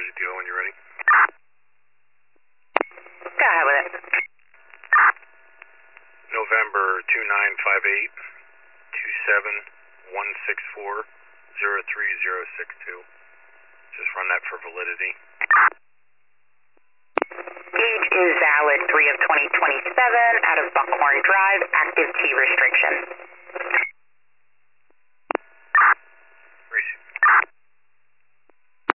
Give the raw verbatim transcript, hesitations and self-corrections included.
Roger, deal when you're ready. Go ahead with it. November two nine five eight two seven one six four zero three zero six two. Just run that for validity. Gauge is valid three of twenty twenty-seven out of Buckhorn Drive, active T restrict.